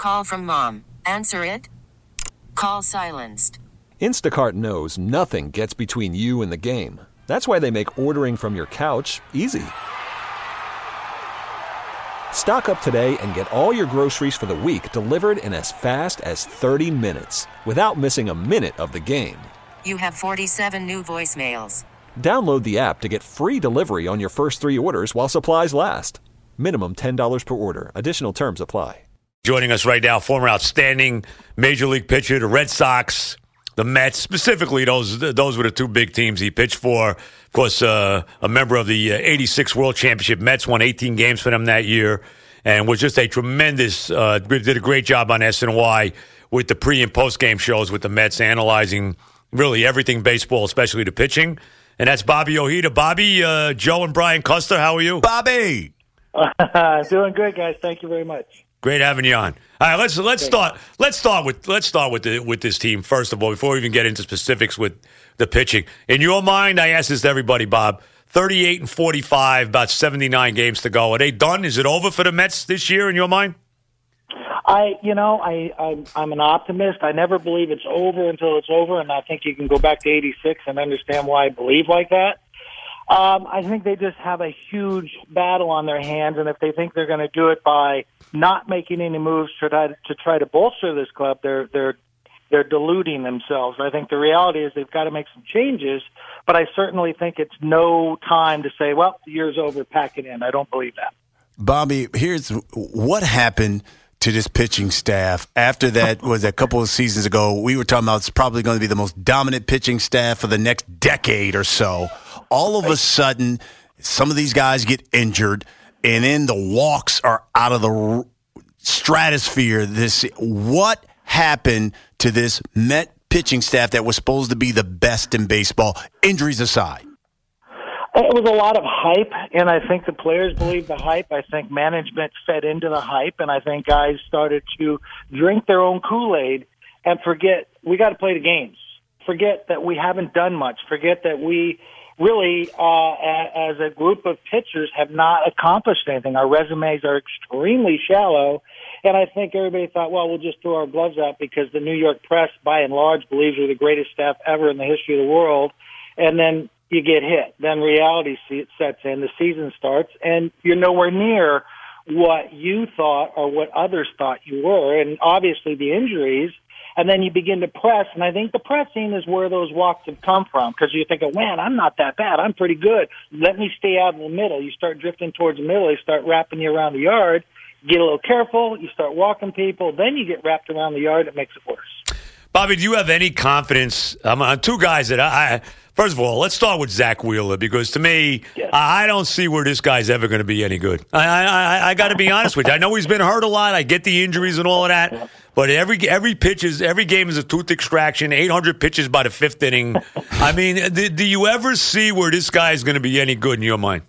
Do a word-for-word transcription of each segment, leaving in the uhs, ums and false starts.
call from mom. Answer it. Call silenced. Instacart knows nothing gets between you and the game. That's why they make ordering from your couch easy. Stock up today and get all your groceries for the week delivered in as fast as thirty minutes without missing a minute of the game. You have forty-seven new voicemails. Download the app to get free delivery on your first three orders while supplies last. Minimum ten dollars per order. Additional terms apply. Joining us right now, former outstanding Major League pitcher, the Red Sox, the Mets. Specifically, those those were the two big teams he pitched for. Of course, uh, a member of the uh, eighty-six World Championship. Mets won eighteen games for them that year and was just a tremendous, uh, did a great job on S N Y with the pre- and post-game shows with the Mets, analyzing really everything baseball, especially the pitching. And that's Bobby Ojeda. Bobby, uh, Joe and Brian Custer, how are you? Bobby! Doing good, guys. Thank you very much. Great having you on. All right, let's let's start. Let's start with let's start with the with this team first of all. Before we even get into specifics with the pitching, in your mind, I ask this to everybody, Bob. thirty-eight and forty-five, about seventy-nine games to go. Are they done? Is it over for the Mets this year? In your mind? I, you know, I I'm, I'm an optimist. I never believe it's over until it's over, and I think you can go back to eighty-six and understand why I believe like that. Um, I think they just have a huge battle on their hands, and if they think they're going to do it by not making any moves to try to, to try to bolster this club, they're they're they're deluding themselves. I think the reality is they've got to make some changes, but I certainly think it's no time to say, well, the year's over, pack it in. I don't believe that. Bobby, here's what happened to this pitching staff after that was a couple of seasons ago. We were talking about it's probably going to be the most dominant pitching staff for the next decade or so. All of a sudden, some of these guys get injured, and then the walks are out of the stratosphere. This what happened to this Met pitching staff that was supposed to be the best in baseball, injuries aside? It was a lot of hype, and I think the players believed the hype. I think management fed into the hype, and I think guys started to drink their own Kool-Aid and forget we got to play the games. Forget that we haven't done much. Forget that we really, uh, as a group of pitchers, have not accomplished anything. Our resumes are extremely shallow, and I think everybody thought, well, we'll just throw our gloves out because the New York press, by and large, believes we're the greatest staff ever in the history of the world, and then you get hit. Then reality sets in, the season starts, and you're nowhere near what you thought or what others thought you were, and obviously the injuries. And then you begin to press, and I think the pressing is where those walks have come from, because you're thinking, man, I'm not that bad. I'm pretty good. Let me stay out in the middle. You start drifting towards the middle. They start wrapping you around the yard. Get a little careful. You start walking people. Then you get wrapped around the yard. It makes it worse. Bobby, do you have any confidence um, on two guys that I, I – first of all, let's start with Zach Wheeler, because to me, yes. I don't see where this guy's ever going to be any good. I I, I, I got to be honest with you. I know he's been hurt a lot. I get the injuries and all of that. But every every pitch is every game is a tooth extraction. eight hundred pitches by the fifth inning. I mean, do, do you ever see where this guy is going to be any good in your mind?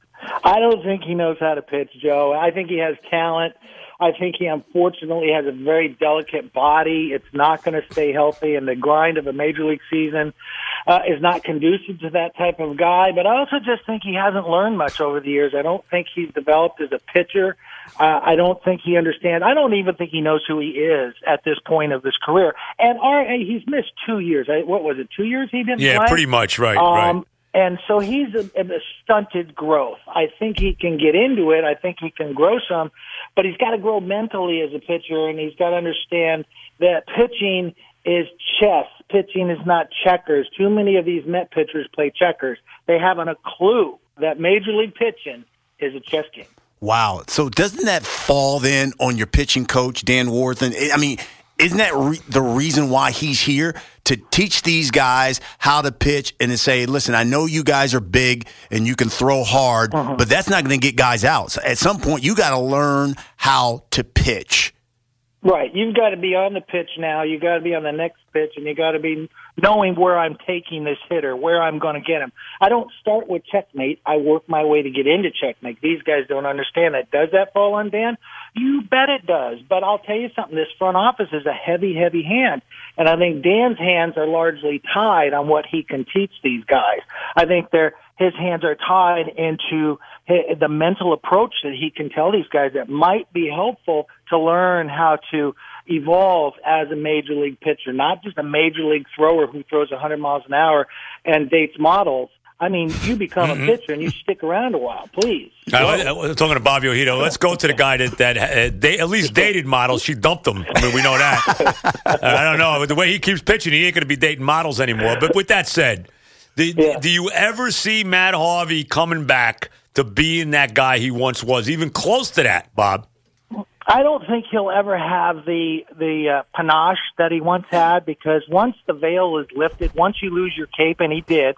I don't think he knows how to pitch, Joe. I think he has talent. I think he unfortunately has a very delicate body. It's not going to stay healthy, and the grind of a major league season uh, is not conducive to that type of guy. But I also just think he hasn't learned much over the years. I don't think he's developed as a pitcher. Uh, I don't think he understands. I don't even think he knows who he is at this point of his career. And our, he's missed two years. What was it, two years he didn't yeah, play? Yeah, pretty much, right, um, right. And so he's a, a stunted growth. I think he can get into it. I think he can grow some, but he's got to grow mentally as a pitcher, and he's got to understand that pitching is chess. Pitching is not checkers. Too many of these Met pitchers play checkers. They haven't a clue that Major League pitching is a chess game. Wow. So doesn't that fall then on your pitching coach, Dan Warthen? I mean, isn't that re- the reason why he's here? To teach these guys how to pitch and to say, listen, I know you guys are big and you can throw hard, uh-huh. but that's not going to get guys out. So at some point, you got to learn how to pitch. Right. You've got to be on the pitch now. You've got to be on the next pitch, and you've got to be knowing where I'm taking this hitter, where I'm going to get him. I don't start with checkmate. I work my way to get into checkmate. These guys don't understand that. Does that fall on Dan? You bet it does. But I'll tell you something. This front office is a heavy, heavy hand. And I think Dan's hands are largely tied on what he can teach these guys. I think they're, his hands are tied into the mental approach that he can tell these guys that might be helpful to learn how to evolve as a major league pitcher, not just a major league thrower who throws one hundred miles an hour and dates models. I mean, you become mm-hmm. a pitcher and you stick around a while, please. Uh, we're talking to Bobby Ojeda. Let's go to the guy that, that uh, they at least dated models. She dumped them. I mean, we know that. uh, I don't know. The way he keeps pitching, he ain't going to be dating models anymore. But with that said, the, yeah. do you ever see Matt Harvey coming back to being that guy he once was, even close to that, Bob? I don't think he'll ever have the the uh, panache that he once had, because once the veil is lifted, once you lose your cape, and he did,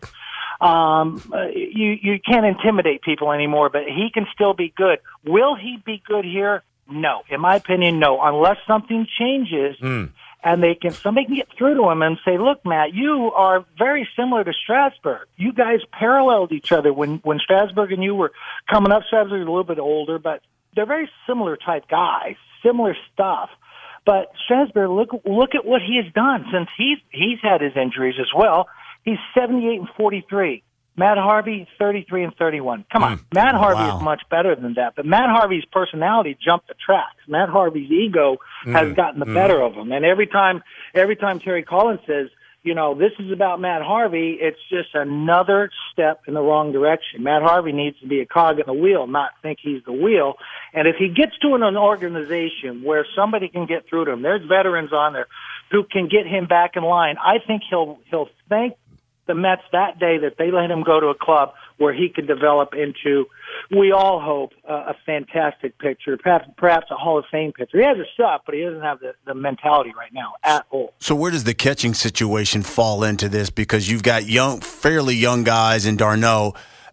um, uh, you you can't intimidate people anymore. But he can still be good. Will he be good here? No, in my opinion, no. Unless something changes, mm. and they can somebody can get through to him and say, "Look, Matt, you are very similar to Strasburg. You guys paralleled each other when when Strasburg and you were coming up. Strasburg is a little bit older, but they're very similar type guys, similar stuff. But Strasburg, look look at what he has done since he's he's had his injuries as well. He's seventy-eight and forty-three. Matt Harvey, thirty-three and thirty-one. Come on, mm. Matt Harvey wow. is much better than that. But Matt Harvey's personality jumped the tracks. Matt Harvey's ego mm. has gotten the mm. better of him. And every time every time Terry Collins says, you know, this is about Matt Harvey, it's just another step in the wrong direction. Matt Harvey needs to be a cog in the wheel, not think he's the wheel. And if he gets to an, an organization where somebody can get through to him, there's veterans on there who can get him back in line, I think he'll he'll thank the Mets that day that they let him go to a club where he could develop into, we all hope, uh, a fantastic pitcher, perhaps perhaps a Hall of Fame pitcher. He has the stuff, but he doesn't have the, the mentality right now at all. So where does the catching situation fall into this? Because you've got young, fairly young guys in d'Arnaud,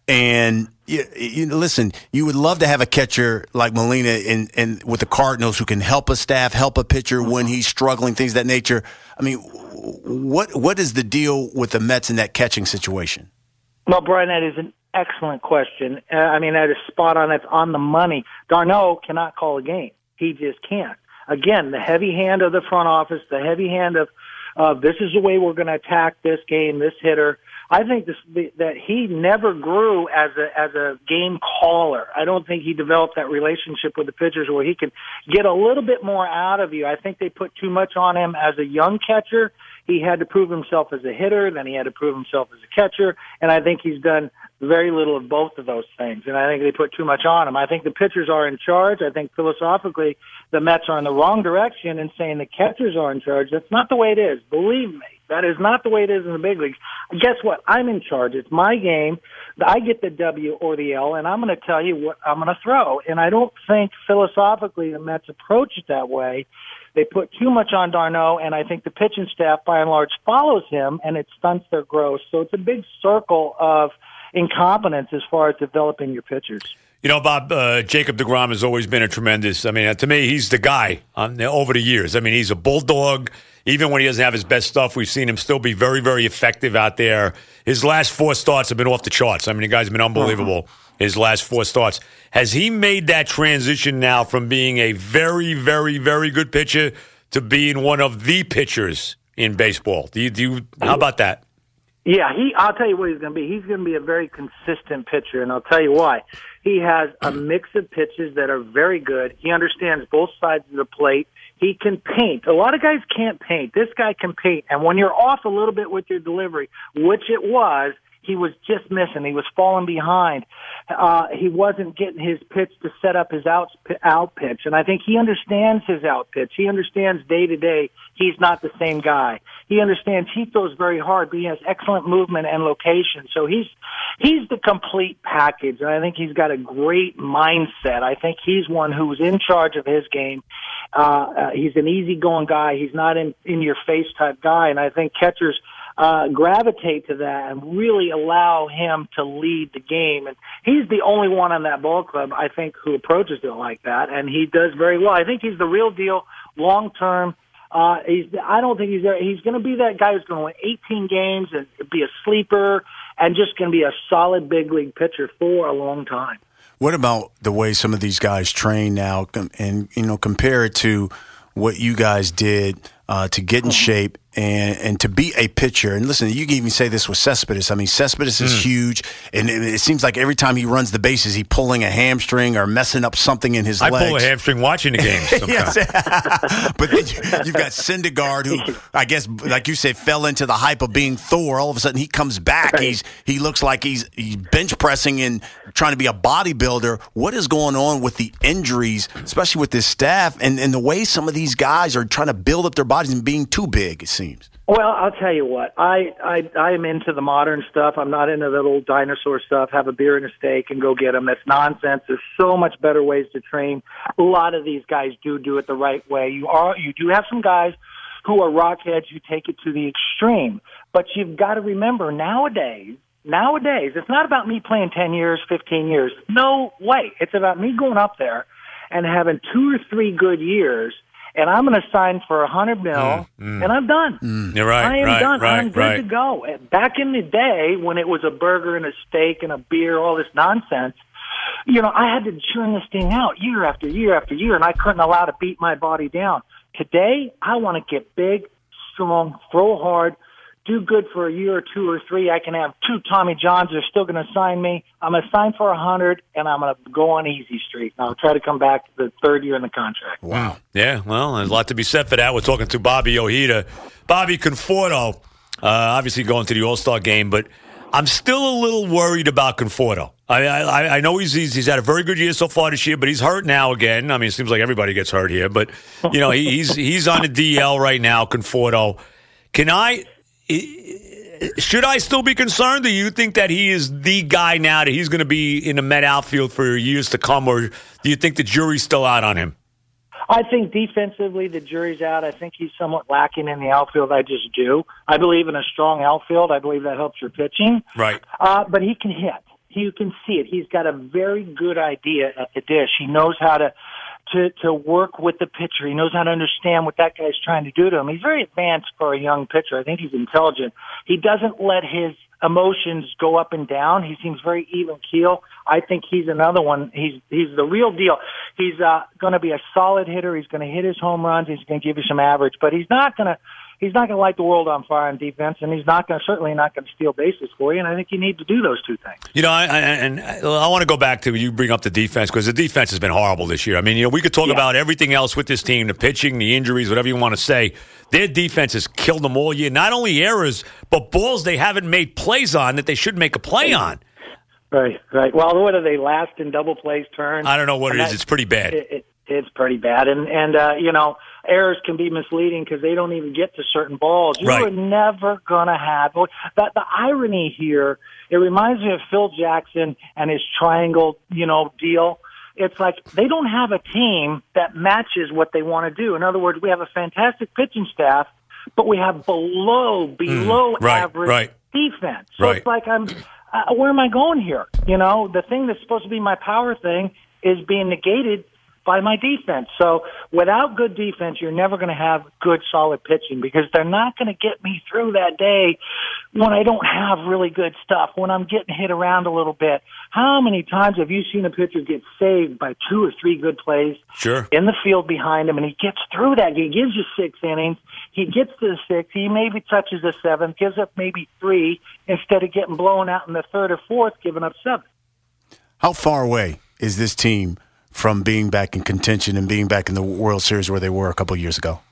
and you, you listen, you would love to have a catcher like Molina in, in with the Cardinals who can help a staff, help a pitcher mm-hmm. when he's struggling, things of that nature. I mean, what what is the deal with the Mets in that catching situation? Well, Brian, that is an excellent question. Uh, I mean, that is spot on. That's on the money. d'Arnaud cannot call a game. He just can't. Again, the heavy hand of the front office, the heavy hand of uh, this is the way we're going to attack this game, this hitter. I think this, that he never grew as a as a game caller. I don't think he developed that relationship with the pitchers where he could get a little bit more out of you. I think they put too much on him as a young catcher. He had to prove himself as a hitter, then he had to prove himself as a catcher, and I think he's done very little of both of those things, and I think they put too much on him. I think the pitchers are in charge. I think philosophically the Mets are in the wrong direction in saying the catchers are in charge. That's not the way it is. Believe me. That is not the way it is in the big leagues. Guess what? I'm in charge. It's my game. I get the W or the L, and I'm going to tell you what I'm going to throw. And I don't think philosophically the Mets approach it that way. They put too much on d'Arnaud, and I think the pitching staff, by and large, follows him, and it stunts their growth. So it's a big circle of incompetence as far as developing your pitchers. You know, Bob, uh, Jacob deGrom has always been a tremendous, I mean, to me, he's the guy um, over the years. I mean, he's a bulldog. Even when he doesn't have his best stuff, we've seen him still be very, very effective out there. His last four starts have been off the charts. I mean, the guy's been unbelievable, his last four starts. Has he made that transition now from being a very, very, very good pitcher to being one of the pitchers in baseball? Do you, do you, how about that? Yeah, he. I'll tell you what he's going to be. He's going to be a very consistent pitcher, and I'll tell you why. He has a mix of pitches that are very good. He understands both sides of the plate. He can paint. A lot of guys can't paint. This guy can paint. And when you're off a little bit with your delivery, which it was, he was just missing. He was falling behind. Uh, he wasn't getting his pitch to set up his out, out pitch. And I think he understands his out pitch. He understands day to day he's not the same guy. He understands he throws very hard, but he has excellent movement and location. So he's he's the complete package. And I think he's got a great mindset. I think he's one who's in charge of his game. Uh, uh, he's an easygoing guy. He's not in, in your face type guy. And I think catchers Uh, gravitate to that and really allow him to lead the game. And he's the only one on that ball club, I think, who approaches it like that, and he does very well. I think he's the real deal long term. Uh, he's, I don't think he's there. He's going to be that guy who's going to win eighteen games and be a sleeper and just going to be a solid big league pitcher for a long time. What about the way some of these guys train now, and you know, compare it to what you guys did uh, to get in shape And and to be a pitcher, and listen, you can even say this with Cespedes. I mean, Cespedes is Mm. huge, and it, it seems like every time he runs the bases, he's pulling a hamstring or messing up something in his I legs. pull a hamstring watching the games sometimes. Yes. But then you, you've got Syndergaard, who I guess, like you said, fell into the hype of being Thor. All of a sudden, he comes back. He's he looks like he's, he's bench pressing and trying to be a bodybuilder. What is going on with the injuries, especially with this staff, and, and the way some of these guys are trying to build up their bodies and being too big, it seems. Well, I'll tell you what. I, I I am into the modern stuff. I'm not into that old dinosaur stuff. Have a beer and a steak and go get them. That's nonsense. There's so much better ways to train. A lot of these guys do do it the right way. You are you do have some guys who are rockheads who take it to the extreme. But you've got to remember, nowadays, nowadays, it's not about me playing ten years, fifteen years. No way. It's about me going up there and having two or three good years. And I'm going to sign for a hundred mil, Mm, mm. and I'm done. Mm. You're right, I am right, done. right, I'm good right. to go. Back in the day, when it was a burger and a steak and a beer, all this nonsense, you know, I had to churn this thing out year after year after year, and I couldn't allow to beat my body down. Today, I want to get big, strong, throw hard, do good for a year or two or three. I can have two Tommy Johns. They're still going to sign me. I'm going to sign for a hundred, and I'm going to go on easy street. And I'll try to come back to the third year in the contract. Wow. Yeah, well, there's a lot to be said for that. We're talking to Bobby Ojeda. Bobby Conforto, uh, obviously going to the All-Star game, but I'm still a little worried about Conforto. I, I, I know he's, he's he's had a very good year so far this year, but he's hurt now again. I mean, it seems like everybody gets hurt here, but, you know, he, he's, he's on the D L right now, Conforto. Can I... Should I still be concerned? Do you think that he is the guy now, that he's going to be in the Met outfield for years to come, or do you think the jury's still out on him? I think defensively the jury's out. I think he's somewhat lacking in the outfield. I just do. I believe in a strong outfield. I believe that helps your pitching. Right. Uh, but he can hit. You can see it. He's got a very good idea at the dish. He knows how to to to work with the pitcher. He knows how to understand what that guy's trying to do to him. He's very advanced for a young pitcher. I think he's intelligent. He doesn't let his emotions go up and down. He seems very even keel. I think he's another one. He's he's the real deal. He's uh, going to be a solid hitter. He's going to hit his home runs. He's going to give you some average, but he's not going to he's not going to light the world on fire on defense, and he's not going to certainly not going to steal bases for you. And I think you need to do those two things. You know, I, I, and I want to go back to you bring up the defense, because the defense has been horrible this year. I mean, you know, we could talk Yeah. about everything else with this team, the pitching, the injuries, whatever you want to say. Their defense has killed them all year. Not only errors, but balls they haven't made plays on that they should make a play on. Right, right. Well, what are they last in double plays, turns? I don't know what And it is. that- It's pretty bad. It, it, it's pretty bad, and and uh, you know, errors can be misleading because they don't even get to certain balls. You Right. are never gonna have that. The irony here, it reminds me of Phil Jackson and his triangle, you know, deal. It's like they don't have a team that matches what they want to do. In other words, we have a fantastic pitching staff, but we have below below right, average right. defense. So Right. it's like I'm. Uh, where am I going here? You know, the thing that's supposed to be my power thing is being negated by my defense. So without good defense, you're never going to have good, solid pitching, because they're not going to get me through that day when I don't have really good stuff, when I'm getting hit around a little bit. How many times have you seen a pitcher get saved by two or three good plays Sure. in the field behind him, and he gets through that? He gives you six innings. He gets to the sixth. He maybe touches the seventh, gives up maybe three, instead of getting blown out in the third or fourth, giving up seven. How far away is this team from being back in contention and being back in the World Series where they were a couple of years ago?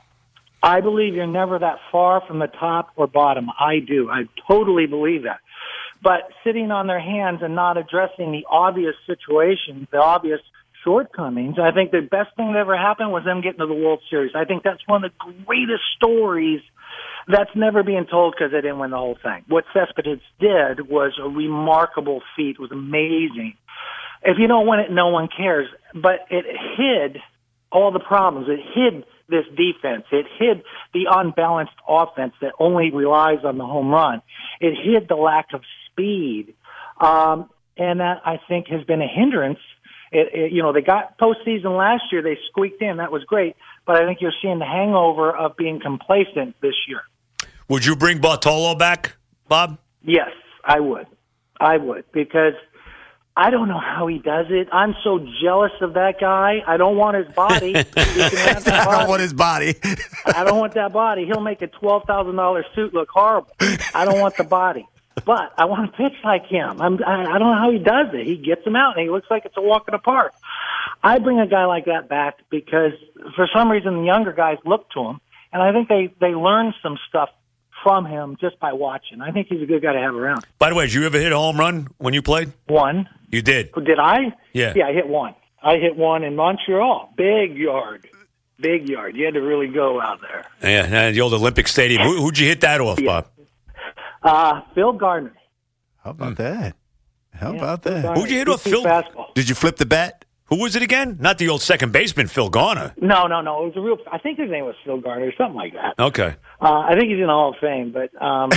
I believe you're never that far from the top or bottom. I do. I totally believe that. But sitting on their hands and not addressing the obvious situations, the obvious shortcomings, I think the best thing that ever happened was them getting to the World Series. I think that's one of the greatest stories that's never being told because they didn't win the whole thing. What Cespedes did was a remarkable feat. It was amazing. If you don't win it, no one cares. But it hid all the problems. It hid this defense. It hid the unbalanced offense that only relies on the home run. It hid the lack of speed. Um, and that, I think, has been a hindrance. It, it, you know, they got postseason last year. They squeaked in. That was great. But I think you're seeing the hangover of being complacent this year. Would you bring Bartolo back, Bob? Yes, I would. I would, because I don't know how he does it. I'm so jealous of that guy. I don't want his body. He can have the I body. don't want his body. I don't want that body. He'll make a twelve thousand dollars suit look horrible. I don't want the body. But I want to pitch like him. I'm, I, I don't know how he does it. He gets him out, and he looks like it's a walk in the park. I bring a guy like that back because for some reason the younger guys look to him, and I think they, they learn some stuff from him just by watching. I think he's a good guy to have around. By the way, did you ever hit a home run when you played? One. You did? Did I? Yeah. Yeah, I hit one. I hit one in Montreal. Big yard. Big yard. You had to really go out there. Yeah, and the old Olympic Stadium. Who, who'd you hit that off, Yeah. Bob? Uh, Phil Gardner. How about that? How Yeah, about Phil that? Garner. Who'd you hit off, He Phil? Fastball. Did you flip the bat? Who was it again? Not the old second baseman, Phil Garner. No, no, no. It was a real. I think his name was Phil Garner or something like that. Okay. Uh, I think he's in the Hall of Fame, but um,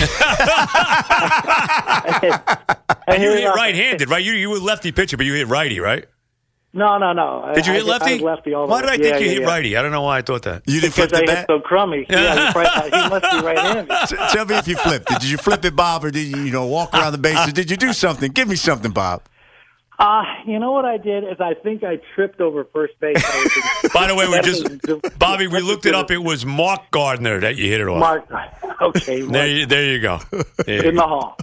And you hit right-handed, right? You you were lefty pitcher, but you hit righty, right? No, no, no. Did you I, hit I, lefty? I was lefty all the Why did I way. think yeah, you yeah, hit yeah. righty? I don't know why I thought that. You didn't Because flip the I hit bat? so crummy. Yeah, that's right. He must be right-handed. T- Tell me if you flipped it. Did you flip it, Bob, or did you, you know, walk around the bases? Did you do something? Give me something, Bob. Uh, you know what I did is I think I tripped over first base. I was- By the way, we that just was- Bobby, we looked it up. It was Mark Gardner that you hit it off. Mark. Okay. There Mark, you, there you go. There you in go. the hall.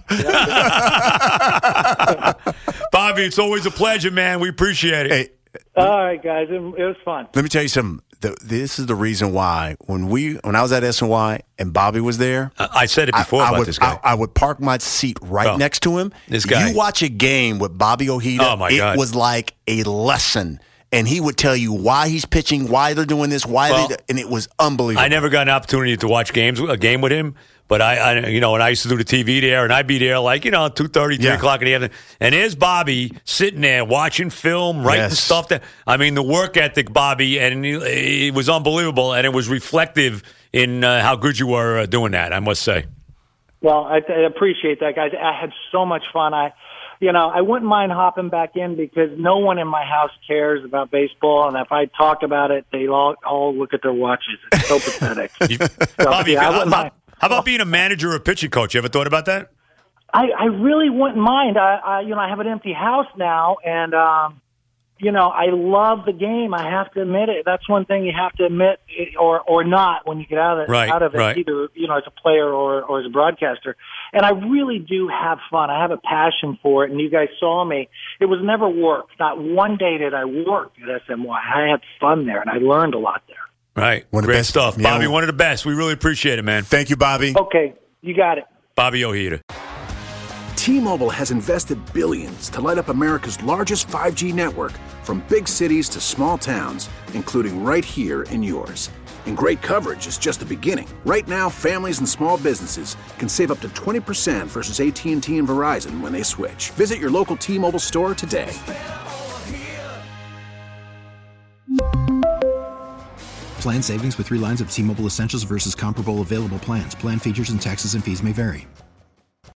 Yeah. Bobby, it's always a pleasure, man. We appreciate it. Hey, All right, guys. It, it was fun. let me tell you something. The, this is the reason why when we when I was at S N Y and Bobby was there, I I said it I, before I about would this guy. I, I would park my seat right Oh, next to him. this guy. You watch a game with Bobby Ojeda, Oh, my it God. was like a lesson. And he would tell you why he's pitching, why they're doing this, why Well, they, and it was unbelievable. I never got an opportunity to watch games, a game with him. But I, I, you know, and I used to do the T V there, and I'd be there like, you know, two thirty, three Yeah. o'clock in the afternoon. And there's Bobby sitting there watching film, writing Yes. stuff. That I mean, the work ethic, Bobby, and it, it was unbelievable, and it was reflective in uh, how good you were uh, doing that, I must say. Well, I, I appreciate that, guys. I had so much fun. I, you know, I wouldn't mind hopping back in because no one in my house cares about baseball, and if I talk about it, they all all look at their watches. It's so pathetic. You, So, Bobby, yeah, I how, wouldn't how, mind. how about being a manager or a pitching coach? You ever thought about that? I, I really wouldn't mind. I, I, you know, I have an empty house now, and um, you know, I love the game. I have to admit it. That's one thing you have to admit, or or not when you get out of it. Right, out of it, right. either you know, as a player or or as a broadcaster. And I really do have fun. I have a passion for it. And you guys saw me. It was never work. Not one day did I work at S M Y. I had fun there, and I learned a lot there. Right. One of the Great best- stuff. yeah. Bobby, one of the best. We really appreciate it, man. Thank you, Bobby. Okay, you got it. Bobby Ojeda. T-Mobile has invested billions to light up America's largest five G network, from big cities to small towns, including right here in yours. And great coverage is just the beginning. Right now, families and small businesses can save up to twenty percent versus A T and T and Verizon when they switch. Visit your local T-Mobile store today. Plan savings with three lines of T-Mobile Essentials versus comparable available plans. Plan features and taxes and fees may vary.